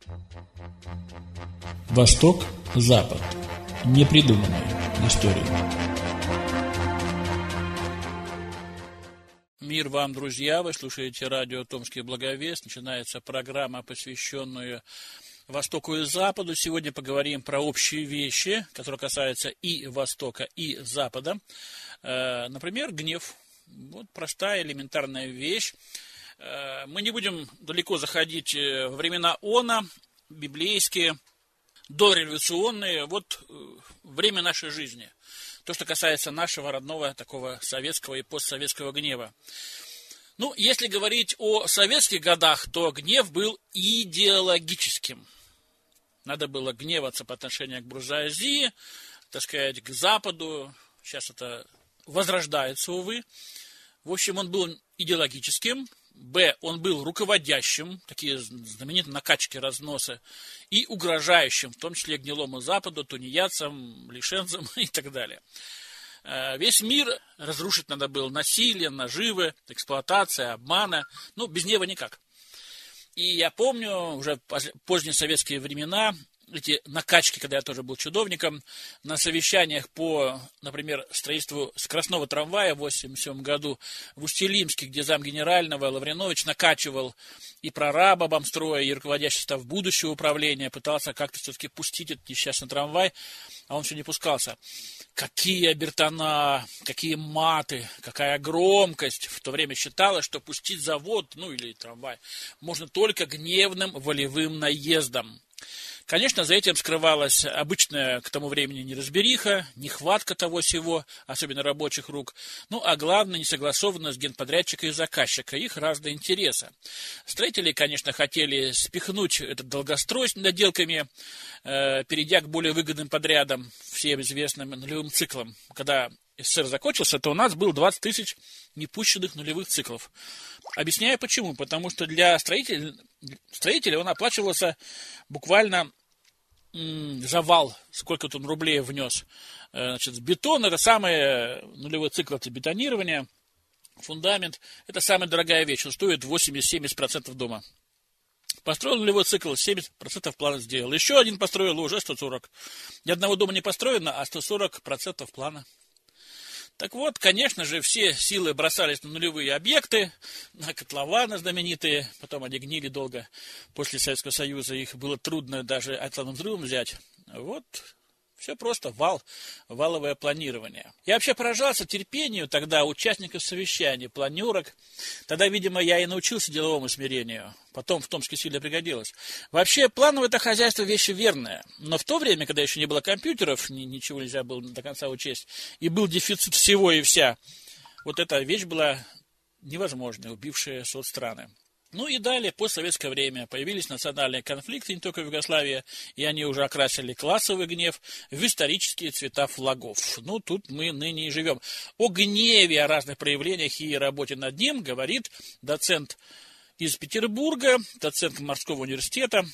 Восток, Запад. Непридуманные истории. Мир вам, друзья! Вы слушаете радио «Томский благовест». Начинается программа, посвященная Востоку и Западу. Сегодня поговорим про общие вещи, которые касаются и Востока, и Запада. Например, гнев. Вот простая, элементарная вещь. Мы не будем далеко заходить во времена Она, библейские, дореволюционные, вот время нашей жизни. То, что касается нашего родного такого советского и постсоветского гнева. Ну, если говорить о советских годах, то гнев был идеологическим. Надо было гневаться по отношению к буржуазии, так сказать, к Западу. Сейчас это возрождается, увы. В общем, он был идеологическим. Он был руководящим, такие знаменитые накачки, разносы, и угрожающим, в том числе гнилому Западу, тунеядцам, лишенцам и так далее. Весь мир разрушить надо было насилие, наживы, эксплуатация, обмана. Ну, без гнева никак. И я помню, уже поздние советские времена, эти накачки, когда я тоже был чудовником, на совещаниях по, например, строительству скоростного трамвая в 1987 году в Усть-Илимске, где замгенерального Лавринович накачивал и прораб обомстроя, и руководящий состав будущего управления, пытался как-то все-таки пустить этот несчастный трамвай, а он все не пускался. Какие обертона, какие маты, какая громкость. В то время считалось, что пустить завод, ну или трамвай, можно только гневным волевым наездом. Конечно, за этим скрывалась обычная к тому времени неразбериха, нехватка того-сего, особенно рабочих рук, ну а главное, несогласованность генподрядчика и заказчика, их разные интересы. Строители, конечно, хотели спихнуть этот долгострой с доделками, перейдя к более выгодным подрядам, всем известным нулевым циклам. Когда СССР закончился, то у нас было 20 тысяч непущенных нулевых циклов. Объясняю почему. Потому что для строителя он оплачивался буквально за вал, сколько он рублей внес. Значит, бетон – это самый нулевой цикл, это бетонирование, фундамент – это самая дорогая вещь, он стоит 80-70% дома. Построил нулевой цикл, 70% плана сделал. Еще один построил, уже 140. Ни одного дома не построено, а 140% плана. Так вот, конечно же, все силы бросались на нулевые объекты, на котлованы знаменитые, потом они гнили долго после Советского Союза, их было трудно даже атомным взрывом взять. Вот, все просто, валовое планирование. Я вообще поражался терпению тогда участников совещаний, планерок. Тогда, видимо, я и научился деловому смирению. Потом в Томске сильно пригодилось. Вообще, плановое это хозяйство вещь верная. Но в то время, когда еще не было компьютеров, ничего нельзя было до конца учесть, и был дефицит всего и вся, вот эта вещь была невозможной, убившая соцстраны. Ну и далее, постсоветское время, появились национальные конфликты, не только в Югославии, и они уже окрасили классовый гнев в исторические цвета флагов. Ну, тут мы ныне и живем. О гневе, о разных проявлениях и работе над ним говорит доцент из Петербурга, доцент морского университета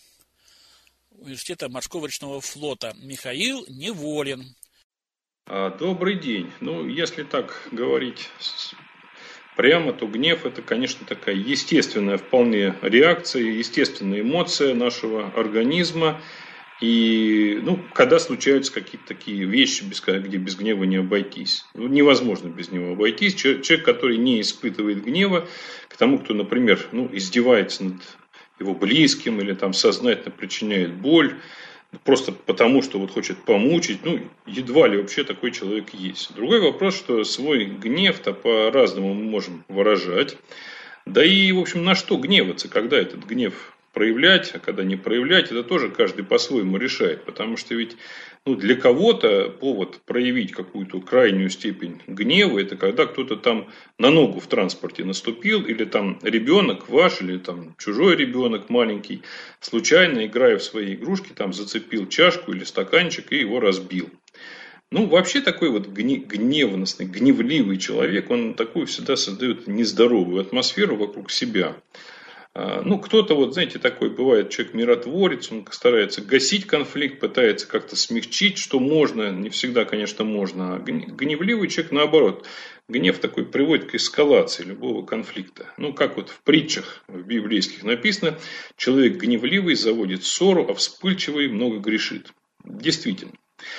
морского речного флота Михаил Неволин. Добрый день. Ну, если так говорить прямо, то гнев – это, конечно, такая естественная вполне реакция, естественная эмоция нашего организма. И, когда случаются какие-то такие вещи, где без гнева не обойтись. Невозможно без него обойтись. Человек, который не испытывает гнева, к тому, кто, например, издевается над его близким или там сознательно причиняет боль, просто потому, что хочет помучить, едва ли вообще такой человек есть. Другой вопрос, что свой гнев-то по-разному мы можем выражать. Да и, в общем, на что гневаться, когда этот гнев проявлять, а когда не проявлять, это тоже каждый по-своему решает. Потому что ведь для кого-то повод проявить какую-то крайнюю степень гнева, это когда кто-то там на ногу в транспорте наступил, или там ребенок ваш, или там чужой ребенок маленький, случайно, играя в свои игрушки, там зацепил чашку или стаканчик и его разбил. Вообще такой гневностный, гневливый человек, он такую всегда создает нездоровую атмосферу вокруг себя. Ну, кто-то, вот, знаете, такой бывает человек-миротворец, он старается гасить конфликт, пытается как-то смягчить, что можно, не всегда, конечно, можно. А гневливый человек, наоборот, гнев такой приводит к эскалации любого конфликта. Ну, как вот в притчах в библейских написано, человек гневливый заводит ссору, а вспыльчивый много грешит. Действительно.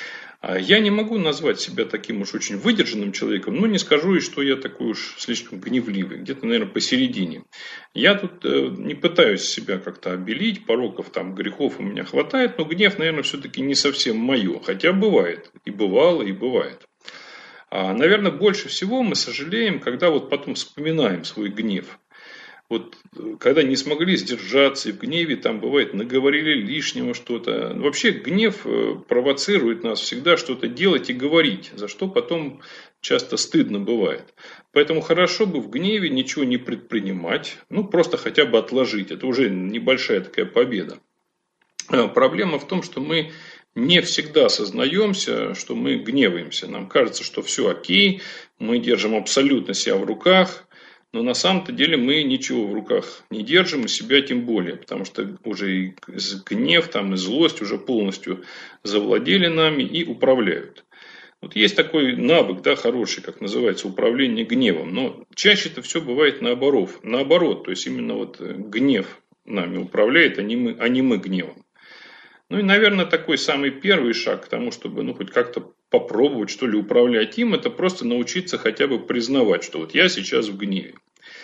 Я не могу назвать себя таким уж очень выдержанным человеком, но не скажу и что я такой уж слишком гневливый. Где-то, наверное, посередине. Я тут не пытаюсь себя как-то обелить, пороков, там, грехов у меня хватает, но гнев, наверное, все-таки не совсем мое. Хотя бывает. И бывало, и бывает. Наверное, больше всего мы сожалеем, когда вот потом вспоминаем свой гнев. Вот когда не смогли сдержаться, и в гневе там бывает наговорили лишнего что-то. Вообще гнев провоцирует нас всегда что-то делать и говорить, за что потом часто стыдно бывает. Поэтому хорошо бы в гневе ничего не предпринимать, ну просто хотя бы отложить. Это уже небольшая такая победа. Проблема в том, что мы не всегда осознаемся, что мы гневаемся. Нам кажется, что все окей, мы держим абсолютно себя в руках. Но на самом-то деле мы ничего в руках не держим, и себя тем более. Потому что уже и гнев, там, и злость уже полностью завладели нами и управляют. Вот есть такой навык, да, хороший, как называется, управление гневом. Но чаще это все бывает наоборот. То есть именно вот гнев нами управляет, а не мы гневом. Ну и, наверное, такой самый первый шаг к тому, чтобы хоть как-то попробовать, что ли, управлять им, это просто научиться хотя бы признавать, что вот я сейчас в гневе.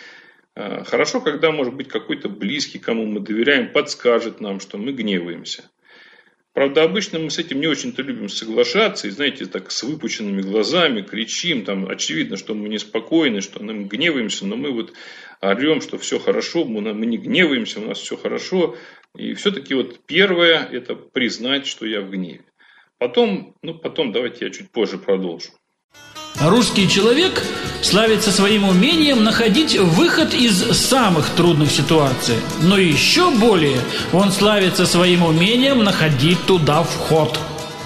Хорошо, когда, может быть, какой-то близкий, кому мы доверяем, подскажет нам, что мы гневаемся. Правда, обычно мы с этим не очень-то любим соглашаться, и, знаете, так с выпученными глазами кричим, там очевидно, что мы неспокойны, что мы гневаемся, но мы вот орем, что все хорошо, мы не гневаемся, у нас все хорошо. И все-таки вот первое, это признать, что я в гневе. Потом давайте я чуть позже продолжу. Русский человек славится своим умением находить выход из самых трудных ситуаций. Но еще более он славится своим умением находить туда вход.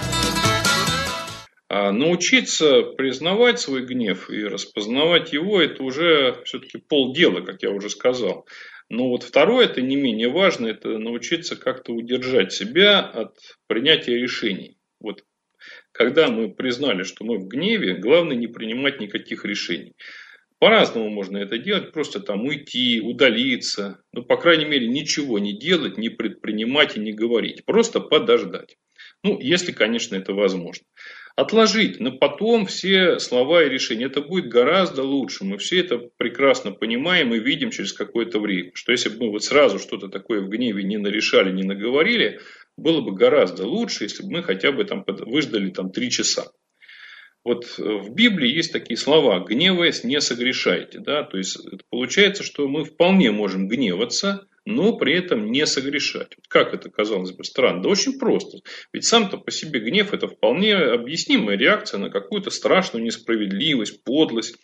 Научиться признавать свой гнев и распознавать его, это уже все-таки полдела, как я уже сказал. Но вот второе, это не менее важно, это научиться как-то удержать себя от принятия решений. Вот когда мы признали, что мы в гневе, главное не принимать никаких решений. По-разному можно это делать, просто там уйти, удалиться, ну, по крайней мере, ничего не делать, не предпринимать и не говорить, просто подождать. Ну, если, конечно, это возможно. Отложить на потом все слова и решения. Это будет гораздо лучше. Мы все это прекрасно понимаем и видим через какое-то время. Что если бы мы вот сразу что-то такое в гневе не нарешали, не наговорили, было бы гораздо лучше, если бы мы хотя бы там выждали 3 часа. Вот в Библии есть такие слова: гневаясь, не согрешайте. Да? То есть получается, что мы вполне можем гневаться, но при этом не согрешать. Как это, казалось бы, странно? Да очень просто. Ведь сам-то по себе гнев — это вполне объяснимая реакция на какую-то страшную несправедливость, подлость.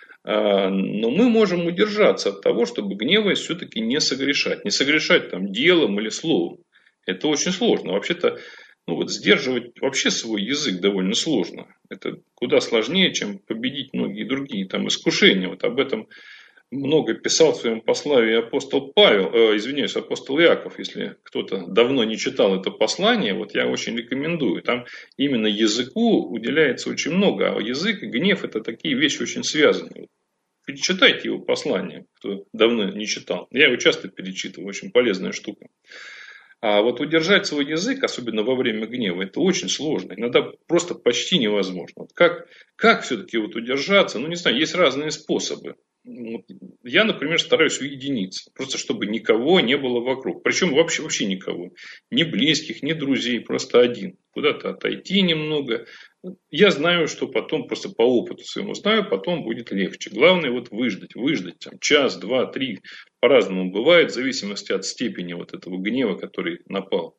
Но мы можем удержаться от того, чтобы, гневаясь, все-таки не согрешать. Не согрешать делом или словом. Это очень сложно. Вообще-то, сдерживать вообще свой язык довольно сложно. Это куда сложнее, чем победить многие другие искушения. Вот об этом много писал в своем послании апостол апостол Иаков. Если кто-то давно не читал это послание, вот я очень рекомендую. Там именно языку уделяется очень много. А язык и гнев — это такие вещи очень связанные. Перечитайте его послание, кто давно не читал. Я его часто перечитываю, очень полезная штука. А вот удержать свой язык, особенно во время гнева, это очень сложно. Иногда просто почти невозможно. Вот как все-таки удержаться? Не знаю, есть разные способы. Я, например, стараюсь уединиться. Просто чтобы никого не было вокруг. Причем вообще никого. Ни близких, ни друзей. Просто один. Куда-то отойти немного. Я знаю, что потом, просто по опыту своему знаю, потом будет легче. Главное выждать час, 2, 3. По-разному бывает, в зависимости от степени этого гнева, который напал.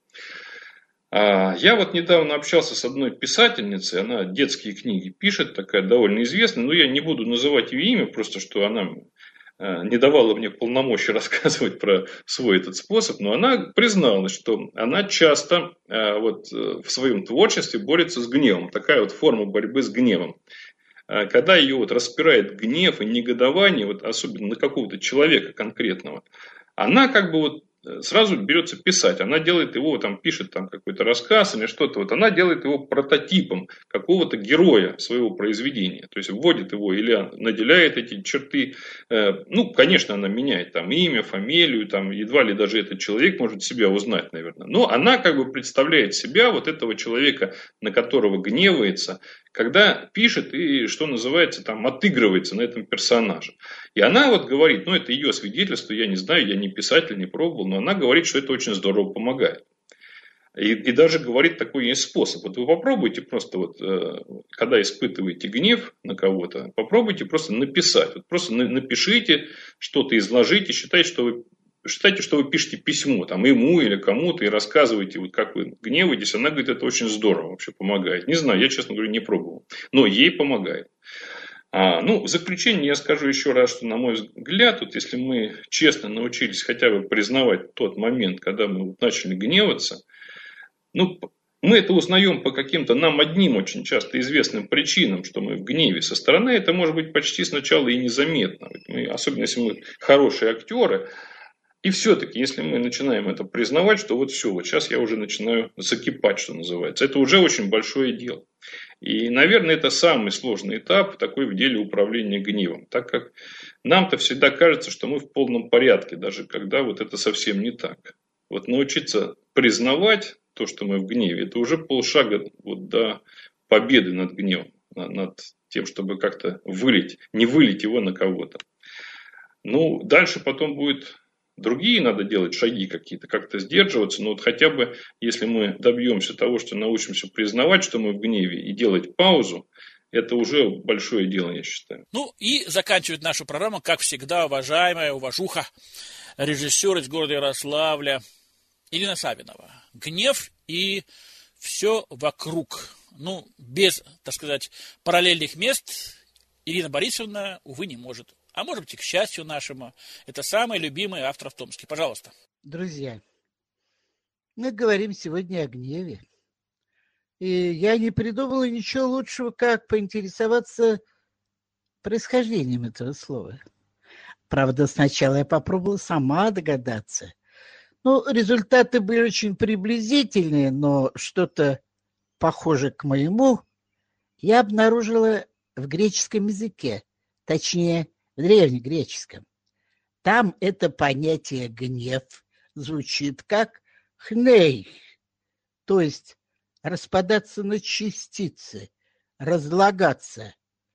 Я недавно общался с одной писательницей, она детские книги пишет, такая довольно известная, но я не буду называть ее имя, просто что она не давала мне полномочий рассказывать про свой этот способ, но она призналась, что она часто в своем творчестве борется с гневом, такая форма борьбы с гневом. Когда ее распирает гнев и негодование, особенно на какого-то человека конкретного, она как бы вот сразу берется писать. Она делает его, там, пишет там какой-то рассказ или что-то. Вот она делает его прототипом какого-то героя своего произведения. То есть вводит его или наделяет эти черты. Ну, конечно, она меняет там имя, фамилию, там, едва ли даже этот человек может себя узнать, наверное. Но она как бы представляет себя, вот этого человека, на которого гневается, когда пишет и, что называется, там, отыгрывается на этом персонаже. И она вот говорит, ну, это ее свидетельство, я не знаю, я не писатель, не пробовал, но она говорит, что это очень здорово помогает. И даже говорит, такой есть способ. Вот вы попробуйте просто, вот, когда испытываете гнев на кого-то, попробуйте просто написать. Вот просто напишите что-то, изложите, считайте, что вы пишете письмо там, ему или кому-то и рассказываете, вот, как вы гневаетесь. Она говорит, это очень здорово вообще помогает. Не знаю, я, честно говоря, не пробовал. Но ей помогает. Ну, в заключение я скажу еще раз, что, на мой взгляд, вот если мы честно научились хотя бы признавать тот момент, когда мы вот начали гневаться, ну, мы это узнаем по каким-то нам одним очень часто известным причинам, что мы в гневе. Со стороны это может быть почти сначала и незаметно. Особенно если мы хорошие актеры. И все-таки, если мы начинаем это признавать, что вот все, вот сейчас я уже начинаю закипать, что называется, это уже очень большое дело. И, наверное, это самый сложный этап такой в деле управления гневом. Так как нам-то всегда кажется, что мы в полном порядке, даже когда вот это совсем не так. Вот научиться признавать то, что мы в гневе, это уже полшага вот до победы над гневом, над тем, чтобы как-то не вылить его на кого-то. Ну, дальше потом будет другие надо делать шаги какие-то, как-то сдерживаться. Но вот хотя бы, если мы добьемся того, что научимся признавать, что мы в гневе, и делать паузу, это уже большое дело, я считаю. Ну и заканчивает нашу программу, как всегда, уважаемая уважуха, режиссер из города Ярославля Ирина Савинова. Гнев и все вокруг. Ну, без, так сказать, параллельных мест Ирина Борисовна, увы, не может. А может быть, и к счастью нашему, это самый любимый автор в Томске. Пожалуйста. Друзья, мы говорим сегодня о гневе. И я не придумала ничего лучшего, как поинтересоваться происхождением этого слова. Правда, сначала я попробовала сама догадаться. Ну, результаты были очень приблизительные, но что-то похожее к моему я обнаружила в греческом языке, точнее, в древнегреческом. Там это понятие «гнев» звучит как «хней», то есть распадаться на частицы, разлагаться.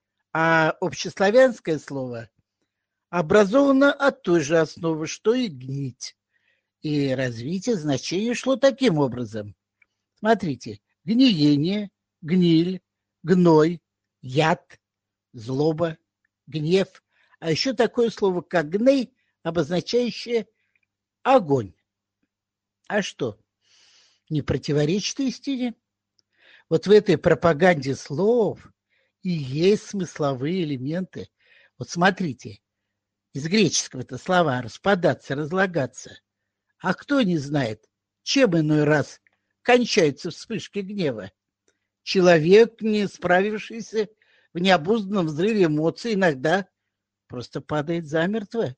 А общеславянское слово образовано от той же основы, что и гнить. И развитие значения шло таким образом. Смотрите, гниение, гниль, гной, яд, злоба, гнев. А еще такое слово, как гней, обозначающее огонь. А что, не противоречит истине? Вот в этой пропаганде слов и есть смысловые элементы. Вот смотрите, из греческого это слова распадаться, разлагаться. А кто не знает, чем иной раз кончаются вспышки гнева? Человек, не справившийся в необузданном взрыве эмоций, иногда просто падает замертво.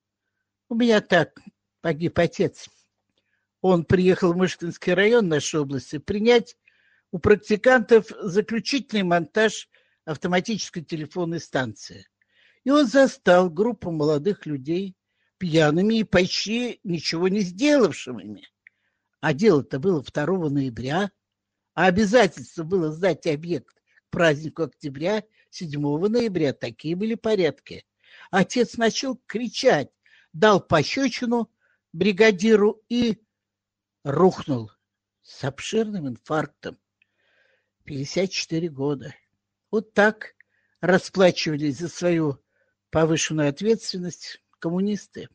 У меня так погиб отец. Он приехал в Мышкинский район нашей области принять у практикантов заключительный монтаж автоматической телефонной станции. И он застал группу молодых людей пьяными и почти ничего не сделавшими. А дело-то было 2 ноября, а обязательство было сдать объект к празднику октября, 7 ноября. Такие были порядки. Отец начал кричать, дал пощечину бригадиру и рухнул с обширным инфарктом. 54 года. Вот так расплачивались за свою повышенную ответственность коммунисты.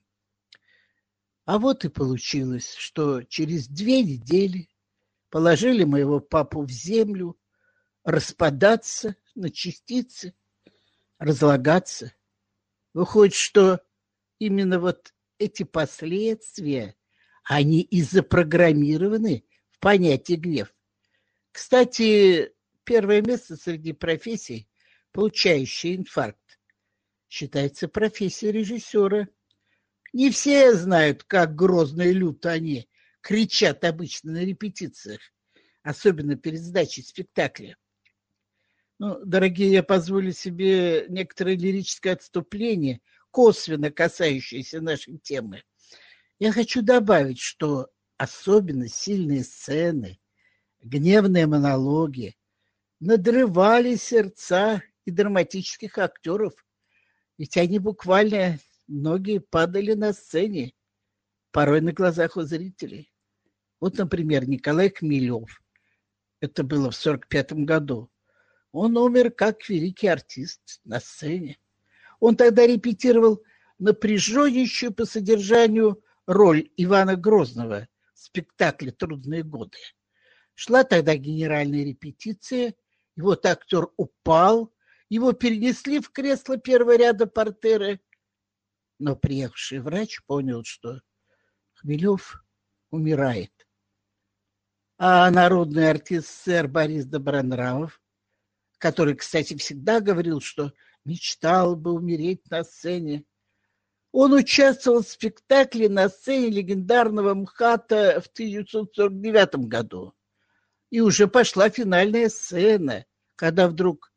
А вот и получилось, что через 2 недели положили моего папу в землю, распадаться на частицы, разлагаться. Выходит, что именно вот эти последствия, они и запрограммированы в понятие гнев. Кстати, первое место среди профессий, получающей инфаркт, считается профессия режиссера. Не все знают, как грозно и люто они кричат обычно на репетициях, особенно перед сдачей спектакля. Ну, дорогие, я позволю себе некоторое лирическое отступление, косвенно касающееся нашей темы. Я хочу добавить, что особенно сильные сцены, гневные монологи надрывали сердца и драматических актеров, ведь они буквально, многие падали на сцене, порой на глазах у зрителей. Вот, например, Николай Хмелев. Это было в 1945 году. Он умер как великий артист на сцене. Он тогда репетировал напряженнейшую по содержанию роль Ивана Грозного в спектакле «Трудные годы». Шла тогда генеральная репетиция, и вот актер упал, его перенесли в кресло первого ряда портера, но приехавший врач понял, что Хмелев умирает. А народный артист сэр Борис Добронравов, который, кстати, всегда говорил, что мечтал бы умереть на сцене, он участвовал в спектакле на сцене легендарного МХАТа в 1949 году. И уже пошла финальная сцена, когда вдруг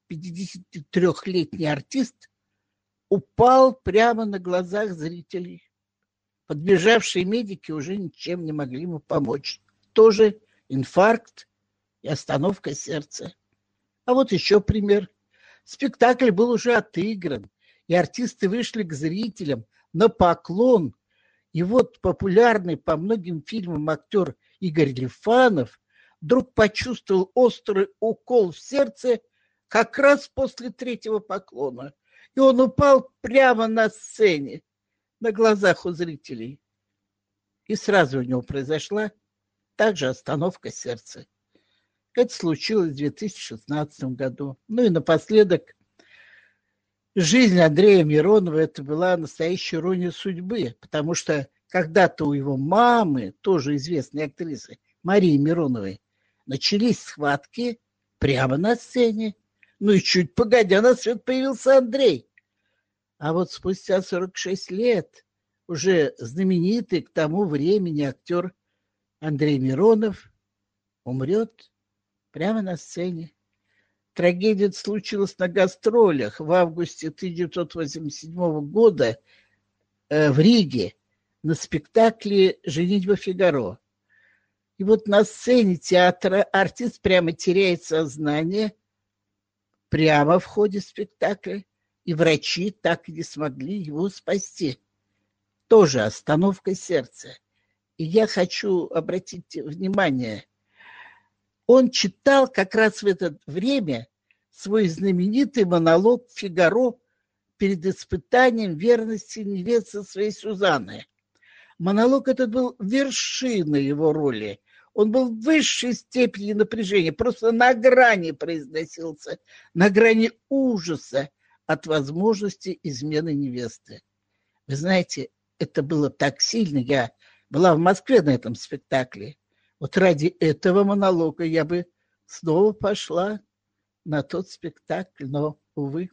53-летний артист упал прямо на глазах зрителей. Подбежавшие медики уже ничем не могли ему помочь. Тоже инфаркт и остановка сердца. А вот еще пример. Спектакль был уже отыгран, и артисты вышли к зрителям на поклон. И вот популярный по многим фильмам актер Игорь Лифанов вдруг почувствовал острый укол в сердце как раз после третьего поклона. И он упал прямо на сцене, на глазах у зрителей. И сразу у него произошла также остановка сердца. Это случилось в 2016 году. Ну и напоследок, жизнь Андрея Миронова – это была настоящая ирония судьбы, потому что когда-то у его мамы, тоже известной актрисы, Марии Мироновой, начались схватки прямо на сцене. Ну и чуть погодя на свет появился Андрей. А вот спустя 46 лет уже знаменитый к тому времени актер Андрей Миронов умрет прямо на сцене. Трагедия случилась на гастролях в августе 1987 года в Риге на спектакле «Женитьба Фигаро». И вот на сцене театра артист прямо теряет сознание прямо в ходе спектакля, и врачи так и не смогли его спасти. Тоже остановка сердца. И я хочу обратить внимание, он читал как раз в это время свой знаменитый монолог «Фигаро» перед испытанием верности невесты своей Сюзанны. Монолог этот был вершиной его роли. Он был в высшей степени напряжения, просто на грани произносился, на грани ужаса от возможности измены невесты. Вы знаете, это было так сильно. Я была в Москве на этом спектакле. Вот ради этого монолога я бы снова пошла на тот спектакль, но, увы.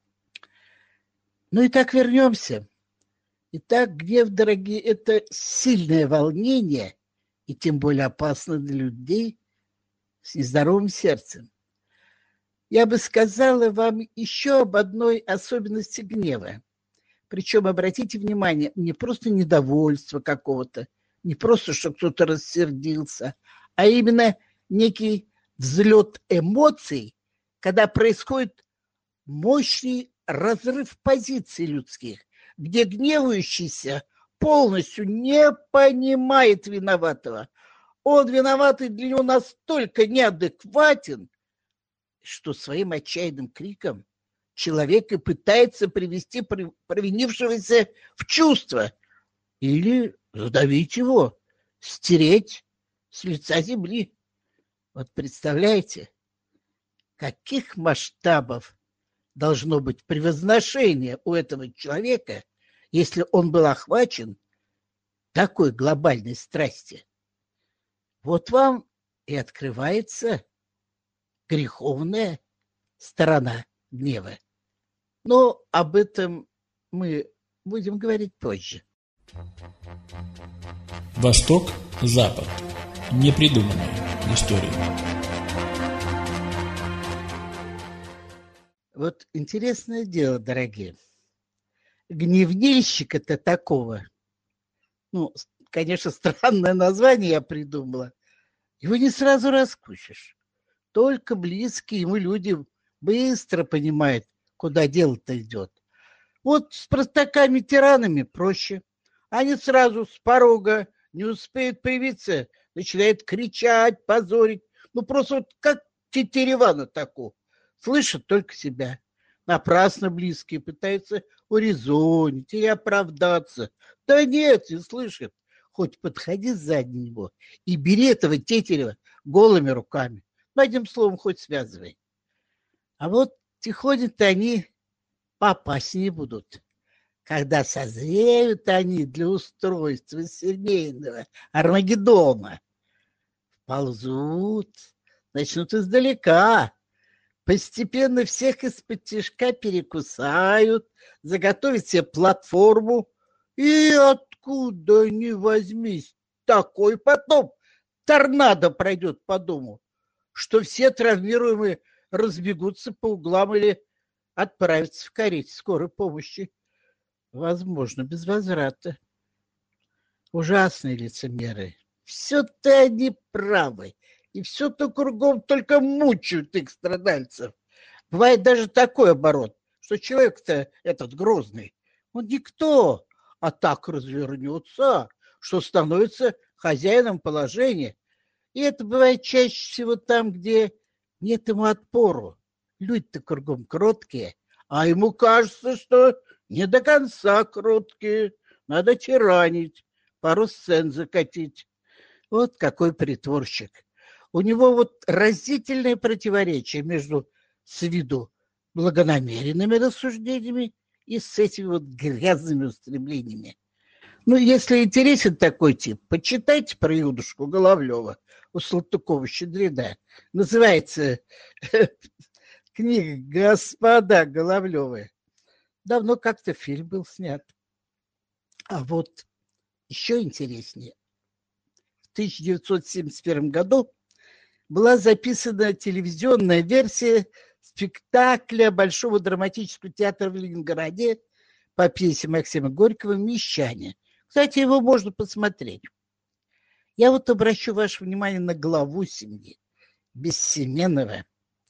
Ну и так вернемся. Итак, гнев, дорогие, это сильное волнение, и тем более опасно для людей с нездоровым сердцем. Я бы сказала вам еще об одной особенности гнева. Причем, обратите внимание, не просто недовольство какого-то, не просто, что кто-то рассердился, а именно некий взлет эмоций, когда происходит мощный разрыв позиций людских, где гневающийся полностью не понимает виноватого. Он виноватый для него настолько неадекватен, что своим отчаянным криком человек и пытается привести провинившегося в чувство или задавить его, стереть с лица земли. Вот представляете, каких масштабов должно быть превозношение у этого человека, если он был охвачен такой глобальной страсти. Вот вам и открывается греховная сторона гнева. Но об этом мы будем говорить позже. Восток, Запад. Непридуманная история. Вот интересное дело, дорогие. Гневнильщика-то такого, ну, конечно, странное название я придумала, его не сразу раскусишь. Только близкие ему люди быстро понимают, куда дело-то идет. Вот с простаками-тиранами проще. Они сразу с порога не успеют появиться, начинают кричать, позорить. Ну, просто вот как тетерева на таку. Слышат только себя. Напрасно близкие пытаются урезонить или оправдаться. Да нет, не слышат. Хоть подходи сзади него и бери этого тетерева голыми руками. Ну, одним словом, хоть связывай. А вот тихонько они поопаснее будут, когда созреют они для устройства семейного Армагеддона. Ползут, начнут издалека, постепенно всех из-под-тишка перекусают, заготовят себе платформу, и откуда ни возьмись, такой потом торнадо пройдет по дому, что все травмируемые разбегутся по углам или отправятся в карете скорой помощи. Возможно, без возврата. Ужасные лицемеры. Все-то они правы. И все-то кругом только мучают их страдальцев. Бывает даже такой оборот, что человек-то этот грозный, он никто, а так развернется, что становится хозяином положения. И это бывает чаще всего там, где нет ему отпору. Люди-то кругом кроткие, а ему кажется, что не до конца кроткие. Надо тиранить, пару сцен закатить. Вот какой притворщик. У него вот разительное противоречие между с виду благонамеренными рассуждениями и с этими вот грязными устремлениями. Ну, если интересен такой тип, почитайте про Юдушку Головлева у Салтыкова-Щедрина. Называется книга «Господа Головлевы». Давно как-то фильм был снят. А вот еще интереснее. В 1971 году была записана телевизионная версия спектакля Большого драматического театра в Ленинграде по пьесе Максима Горького «Мещане». Кстати, его можно посмотреть. Я вот обращу ваше внимание на главу семьи Безсеменова.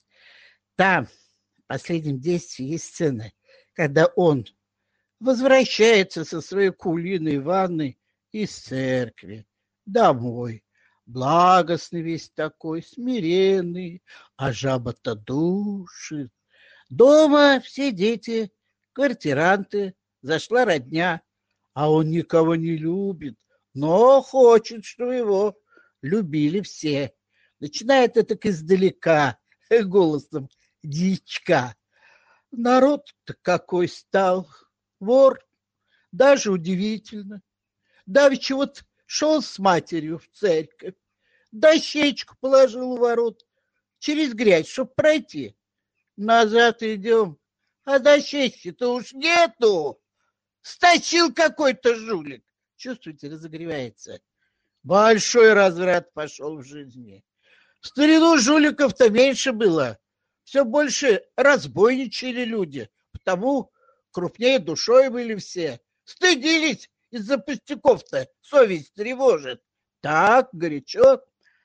Там в последнем действии есть сцена, когда он возвращается со своей кулиной ванной из церкви домой. Благостный весь такой, смиренный, а жаба-то душит. Дома все дети, квартиранты, зашла родня, а он никого не любит, но хочет, чтобы его любили все. Начинает это издалека, голосом дичка. Народ-то какой стал, вор, даже удивительно. Давеча вот шел с матерью в церковь, дощечку положил у ворот, через грязь, чтоб пройти. Назад идем, а дощечки-то уж нету. Стащил какой-то жулик. Чувствуете, разогревается. Большой разврат пошел в жизни. В старину жуликов-то меньше было. Все больше разбойничали люди, потому крупнее душой были все. Стыдились из-за пустяков-то, совесть тревожит. Так, горячо.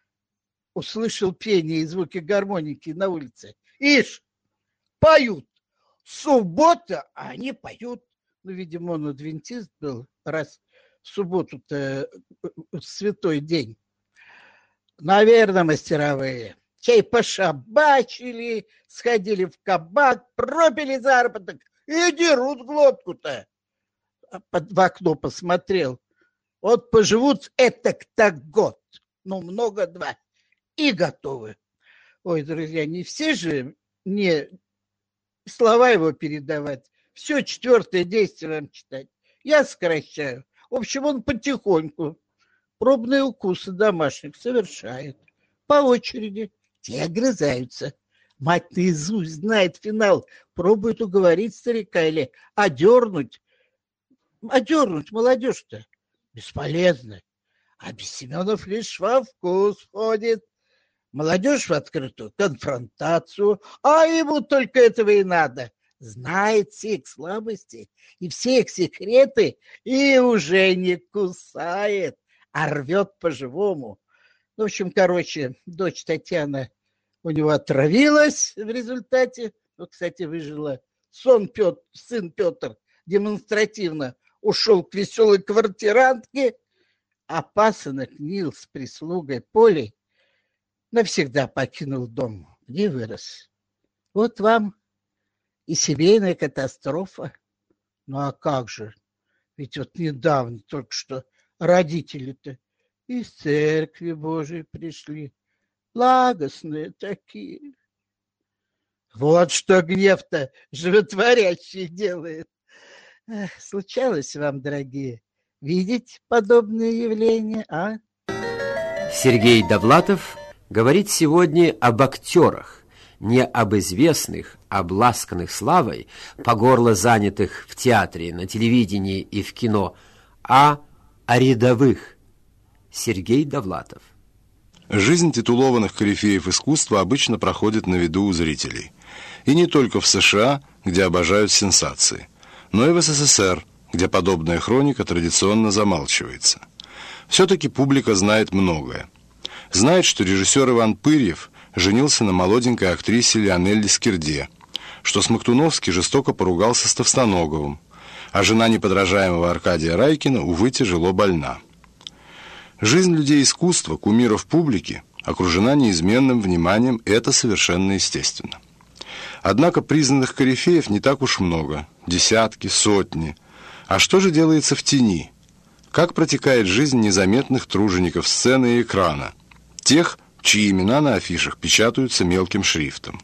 Услышал пение и звуки гармоники на улице. Ишь, поют. Суббота, а они поют. Ну, видимо, он адвентист был, раз в субботу-то святой день. Наверное, мастеровые. Чай пошабачили, сходили в кабак, пропили заработок и дерут глотку-то. В окно посмотрел. Вот поживут так год, ну, много два, и готовы. Ой, друзья, не все же мне слова его передавать. Все четвертое действие вам читать. Я сокращаю. В общем, он потихоньку пробные укусы домашних совершает. По очереди. Те огрызаются. Мать наизусть знает финал. Пробует уговорить старика или одернуть одернуть молодежь-то? Бесполезно. А Семенов лишь во вкус входит. Молодежь в открытую конфронтацию, а ему только этого и надо. Знает все их слабости и все их секреты и уже не кусает, а рвет по-живому. В общем, дочь Татьяна у него отравилась в результате. Ну, кстати, выжила. Сын Петр демонстративно ушел к веселой квартирантке, а пасынок Нил с прислугой Полей навсегда покинул дом, где вырос. Вот вам и семейная катастрофа. Ну а как же? Ведь вот недавно только что родители-то из церкви Божией пришли. Благостные такие. Вот что гнев-то животворящий делает. Случалось вам, дорогие, видеть подобные явления, а? Сергей Довлатов говорит сегодня об актерах, не об известных, обласканных славой, по горло занятых в театре, на телевидении и в кино, а о рядовых. Сергей Довлатов. Жизнь титулованных корифеев искусства обычно проходит на виду у зрителей. И не только в США, где обожают сенсации, но и в СССР, где подобная хроника традиционно замалчивается. Все-таки публика знает многое. Знает, что режиссер Иван Пырьев женился на молоденькой актрисе Леонелле Скирде, что Смоктуновский жестоко поругался с Товстоноговым, а жена неподражаемого Аркадия Райкина, увы, тяжело больна. Жизнь людей искусства, кумиров публики, окружена неизменным вниманием, это совершенно естественно. Однако признанных корифеев не так уж много, десятки, сотни. А что же делается в тени? Как протекает жизнь незаметных тружеников сцены и экрана, тех, чьи имена на афишах печатаются мелким шрифтом?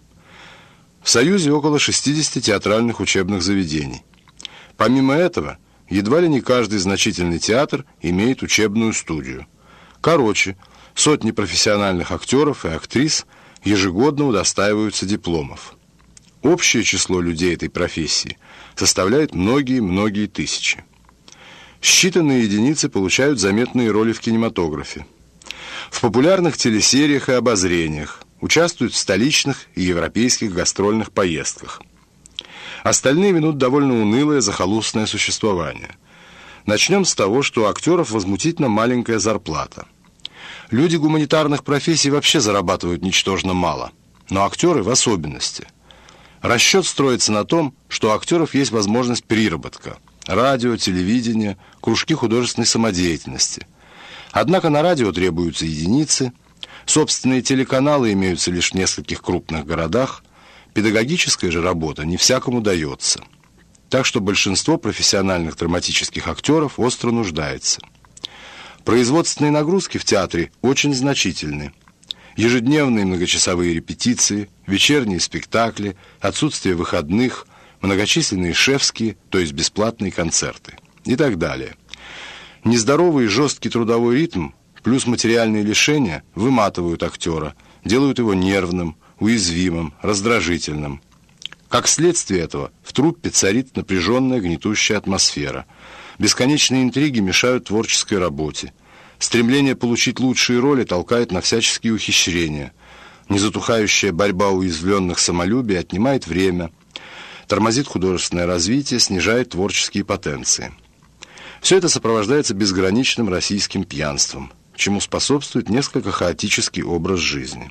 В Союзе около 60 театральных учебных заведений. Помимо этого, едва ли не каждый значительный театр имеет учебную студию. Короче, сотни профессиональных актеров и актрис ежегодно удостаиваются дипломов. Общее число людей этой профессии составляет многие-многие тысячи. Считанные единицы получают заметные роли в кинематографе. В популярных телесериях и обозрениях, участвуют в столичных и европейских гастрольных поездках. Остальные ведут довольно унылое захолустное существование. Начнем с того, что у актеров возмутительно маленькая зарплата. Люди гуманитарных профессий вообще зарабатывают ничтожно мало, но актеры в особенности. Расчет строится на том, что у актеров есть возможность приработка. Радио, телевидение, кружки художественной самодеятельности. Однако на радио требуются единицы, собственные телеканалы имеются лишь в нескольких крупных городах, педагогическая же работа не всякому дается. Так что большинство профессиональных драматических актеров остро нуждается. Производственные нагрузки в театре очень значительны. Ежедневные многочасовые репетиции, вечерние спектакли, отсутствие выходных, многочисленные шефские, то есть бесплатные концерты и так далее. Нездоровый и жесткий трудовой ритм плюс материальные лишения выматывают актера, делают его нервным, уязвимым, раздражительным. Как следствие этого в труппе царит напряженная гнетущая атмосфера. Бесконечные интриги мешают творческой работе. Стремление получить лучшие роли толкает на всяческие ухищрения. Незатухающая борьба уязвленных самолюбий отнимает время, тормозит художественное развитие, снижает творческие потенции. Все это сопровождается безграничным российским пьянством, чему способствует несколько хаотический образ жизни.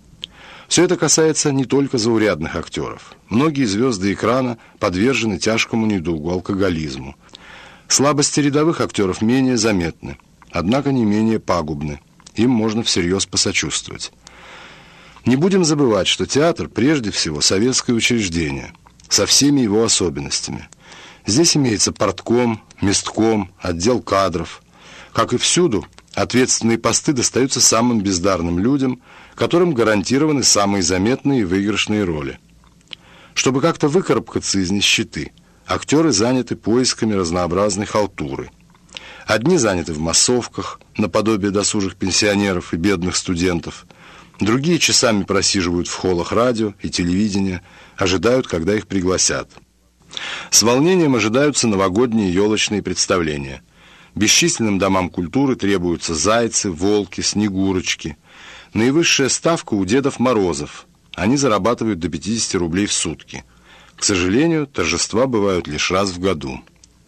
Все это касается не только заурядных актеров. Многие звезды экрана подвержены тяжкому недугу, алкоголизму. Слабости рядовых актеров менее заметны, однако не менее пагубны. Им можно всерьез посочувствовать. Не будем забывать, что театр прежде всего советское учреждение, со всеми его особенностями. Здесь имеется партком, местком, отдел кадров. Как и всюду, ответственные посты достаются самым бездарным людям, которым гарантированы самые заметные и выигрышные роли. Чтобы как-то выкарабкаться из нищеты, актеры заняты поисками разнообразной халтуры. Одни заняты в массовках, наподобие досужих пенсионеров и бедных студентов. Другие часами просиживают в холлах радио и телевидения, ожидают, когда их пригласят. С волнением ожидаются новогодние елочные представления. Бесчисленным домам культуры требуются зайцы, волки, снегурочки. Наивысшая ставка у Дедов Морозов. Они зарабатывают до 50 рублей в сутки. К сожалению, торжества бывают лишь раз в году.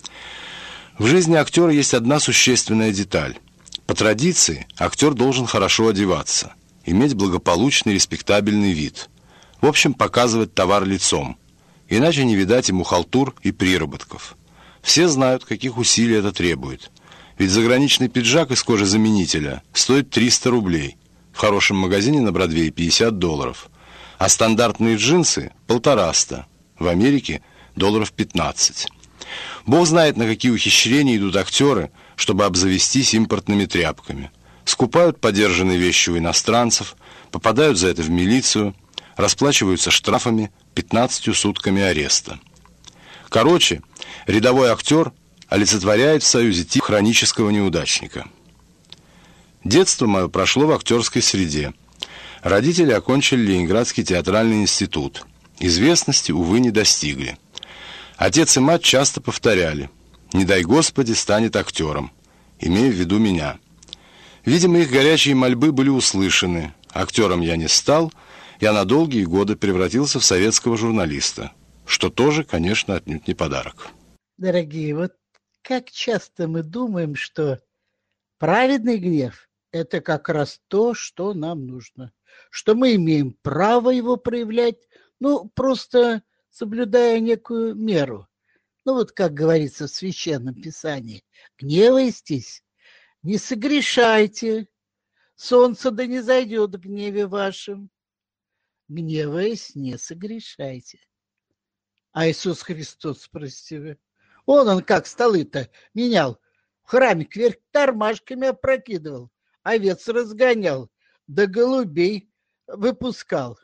В жизни актера есть одна существенная деталь. По традиции, актер должен хорошо одеваться, иметь благополучный, респектабельный вид. В общем, показывать товар лицом. Иначе не видать ему халтур и приработков. Все знают, каких усилий это требует. Ведь заграничный пиджак из кожезаменителя стоит 300 рублей. В хорошем магазине на Бродвее $50. А стандартные джинсы – 150. В Америке – $15. Бог знает, на какие ухищрения идут актеры, чтобы обзавестись импортными тряпками. Скупают подержанные вещи у иностранцев, попадают за это в милицию, расплачиваются штрафами, 15 сутками ареста. Короче, рядовой актер олицетворяет в Союзе тип хронического неудачника. Детство мое прошло в актерской среде. Родители окончили Ленинградский театральный институт. Известности, увы, не достигли. Отец и мать часто повторяли: «Не дай Господи, станет актером», имея в виду меня. Видимо, их горячие мольбы были услышаны. Актером я не стал, я на долгие годы превратился в советского журналиста, что тоже, конечно, отнюдь не подарок. Дорогие, вот как часто мы думаем, что праведный гнев – это как раз то, что нам нужно, что мы имеем право его проявлять, просто соблюдая некую меру. Вот как говорится в Священном Писании: гневайтесь, не согрешайте, солнце да не зайдет в гневе вашем. Гневаясь, не согрешайте. А Иисус Христос, прости вы, он как столы-то менял, в храме кверх тормашками опрокидывал, овец разгонял, да голубей выпускал.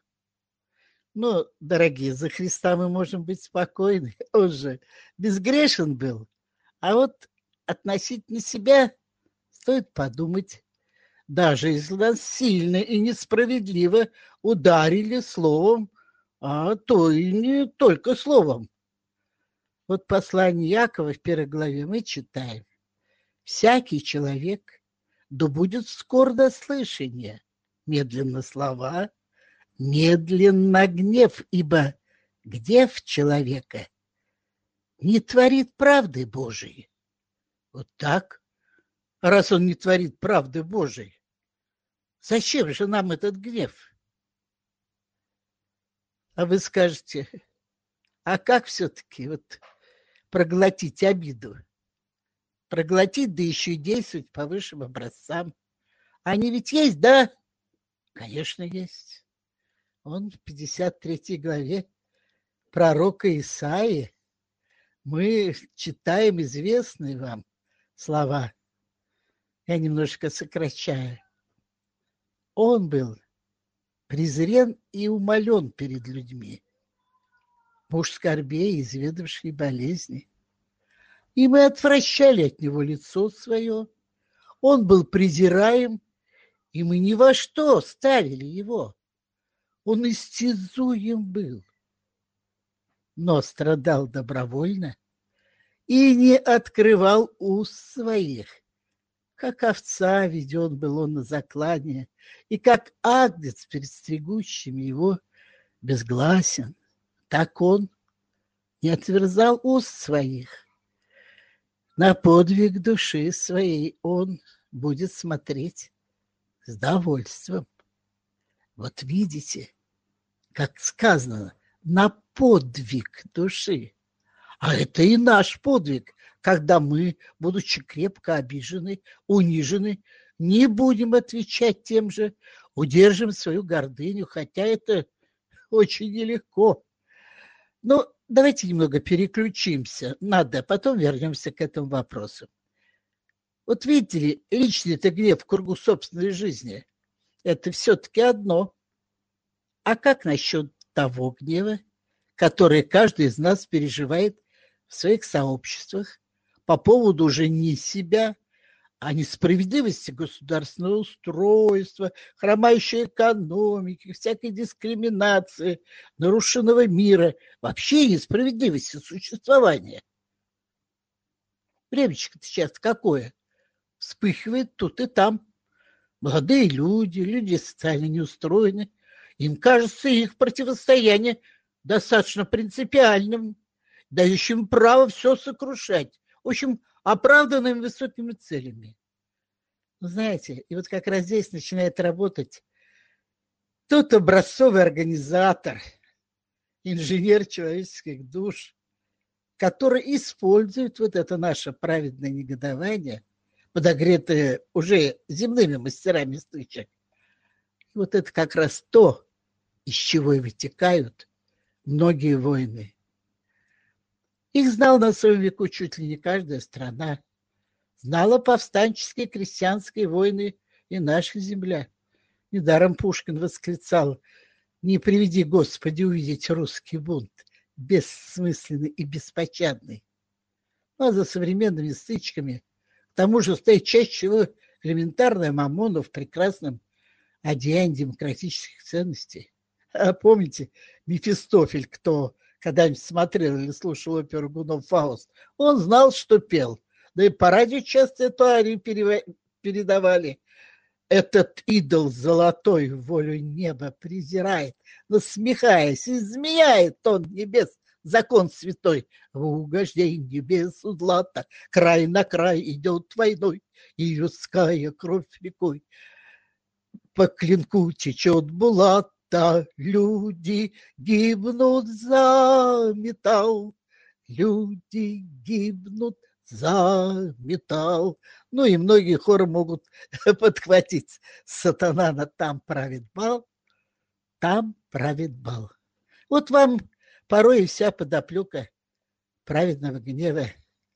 Дорогие, за Христа мы можем быть спокойны, он же безгрешен был. А вот относительно себя стоит подумать, даже если нас сильно и несправедливо ударили словом, а то и не только словом. Вот послание Якова в 1 главе мы читаем: «Всякий человек да будет скор до слышания, медленно слова, медленно гнев, ибо гнев человека не творит правды Божией». Вот так. Раз он не творит правды Божией, зачем же нам этот гнев? А вы скажете, а как все-таки проглотить обиду? Проглотить, да еще и действовать по высшим образцам. Они ведь есть, да? Конечно, есть. Он в 53 главе пророка Исаии мы читаем известные вам слова. Я немножко сокращаю. Он был презрен и умолен перед людьми, муж скорбей, изведавший болезни. И мы отвращали от него лицо свое. Он был презираем, и мы ни во что ставили его. Он истязуем был, но страдал добровольно и не открывал уст своих. Как овца веден был он на заклание, и как агнец перед стригущими его безгласен, так он не отверзал уст своих. На подвиг души своей он будет смотреть с довольством. Вот видите, как сказано, на подвиг души. А это и наш подвиг, когда мы, будучи крепко обижены, унижены, не будем отвечать тем же, удержим свою гордыню, хотя это очень нелегко. Давайте немного переключимся, потом вернемся к этому вопросу. Вот видите ли, личный-то гнев в кругу собственной жизни – это все-таки одно. А как насчет того гнева, который каждый из нас переживает в своих сообществах по поводу уже не себя, о несправедливости государственного устройства, хромающей экономики, всякой дискриминации, нарушенного мира, вообще несправедливости существования. Времечко-то сейчас какое? Вспыхивает тут и там. Молодые люди, люди социально неустроены. Им кажется их противостояние достаточно принципиальным, дающим право все сокрушать. В общем, оправданным высокими целями. Ну, знаете, и вот как раз здесь начинает работать тот образцовый организатор, инженер человеческих душ, который использует вот это наше праведное негодование, подогретое уже земными мастерами стычек. Вот это как раз то, из чего и вытекают многие войны. Их знал на своем веку чуть ли не каждая страна. Знала повстанческие крестьянские войны и наша земля. Недаром Пушкин восклицал: «Не приведи, Господи, увидеть русский бунт, бессмысленный и беспощадный». А за современными стычками, к тому же, стоит чаще всего элементарная Мамона в прекрасном одеянии демократических ценностей. А помните, Мефистофель, кто когда-нибудь смотрел или слушал оперу Гунов Фауст, он знал, что пел. Да и по радио часто эту арию передавали. Этот идол золотой волю неба презирает, насмехаясь, изменяет он небес закон святой. В угождении небесу злато край на край идет войной, и людская кровь рекой по клинку течет булат. Люди гибнут за металл, люди гибнут за металл. Ну и многие хоры могут подхватить. Сатана на там правит бал, там правит бал. Вот вам порой и вся подоплека праведного гнева.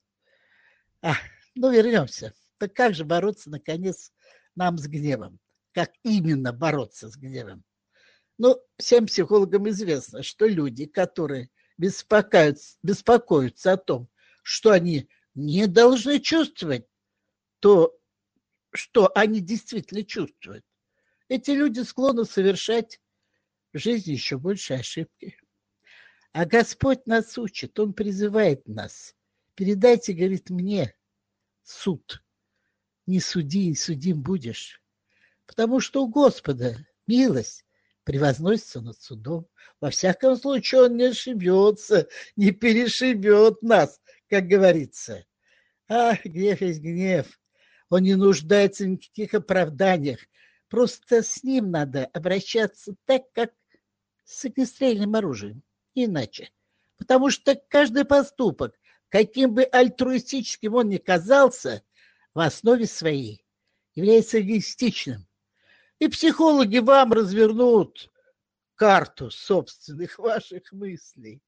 Ну вернемся. Так как же бороться, наконец, нам с гневом? Как именно бороться с гневом? Ну, всем психологам известно, что люди, которые беспокоятся о том, что они не должны чувствовать то, что они действительно чувствуют, эти люди склонны совершать в жизни еще больше ошибки. А Господь нас учит, Он призывает нас: передайте, говорит, мне суд. Не суди, и судим будешь. Потому что у Господа милость превозносится над судом. Во всяком случае, Он не ошибется, не перешибет нас, как говорится. Гнев есть гнев. Он не нуждается в никаких оправданиях. Просто с ним надо обращаться так, как с огнестрельным оружием. Иначе. Потому что каждый поступок, каким бы альтруистическим он ни казался, в основе своей является эгоистичным. И психологи вам развернут карту собственных ваших мыслей.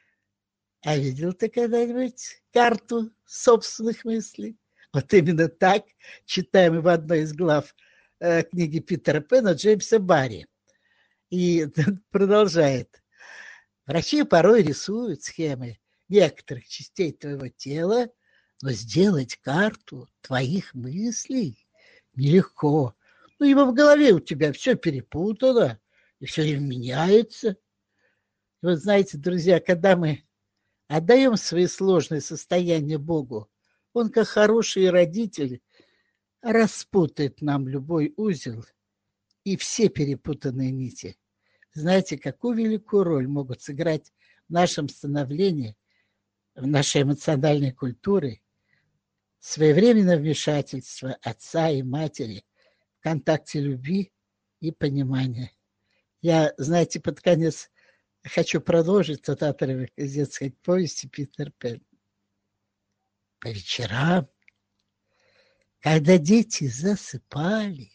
А видел ты когда-нибудь карту собственных мыслей? Вот именно так читаем в одной из глав книги Питера Пэна Джеймса Барри. И продолжает. Врачи порой рисуют схемы некоторых частей твоего тела, но сделать карту твоих мыслей нелегко. Ну, ибо в голове у тебя все перепутано, и все время меняется. И вот знаете, друзья, когда мы отдаем свои сложные состояния Богу, Он, как хороший родитель, распутает нам любой узел и все перепутанные нити. Знаете, какую великую роль могут сыграть в нашем становлении, в нашей эмоциональной культуре своевременное вмешательство отца и матери в контакте любви и понимания. Я, знаете, под конец хочу продолжить тот отрывок из детской повести Питер Пэн. По вечерам, когда дети засыпали,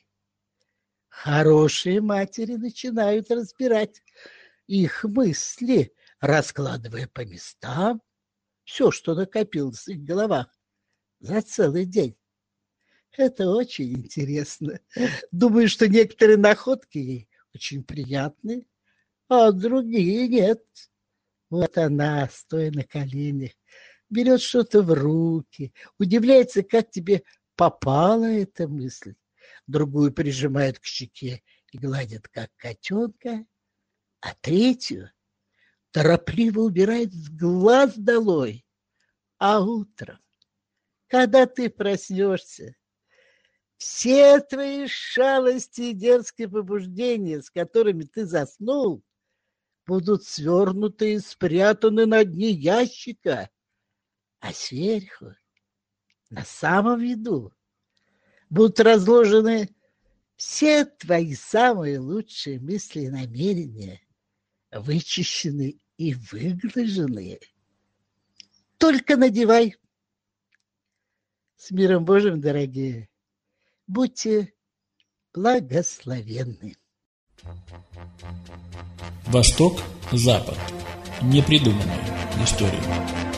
хорошие матери начинают разбирать их мысли, раскладывая по местам все, что накопилось в их головах за целый день. Это очень интересно. Думаю, что некоторые находки ей очень приятны, а другие нет. Вот она, стоя на коленях, берет что-то в руки, удивляется, как тебе попала эта мысль, другую прижимают к щеке и гладят, как котенка, а третью торопливо убирает с глаз долой. А утром, когда ты проснешься, все твои шалости и дерзкие побуждения, с которыми ты заснул, будут свернуты и спрятаны на дне ящика, а сверху, на самом виду, будут разложены все твои самые лучшие мысли и намерения, вычищены и выглажены. Только надевай. С миром Божьим, дорогие. Будьте благословенны. Восток, Запад. Непридуманная история.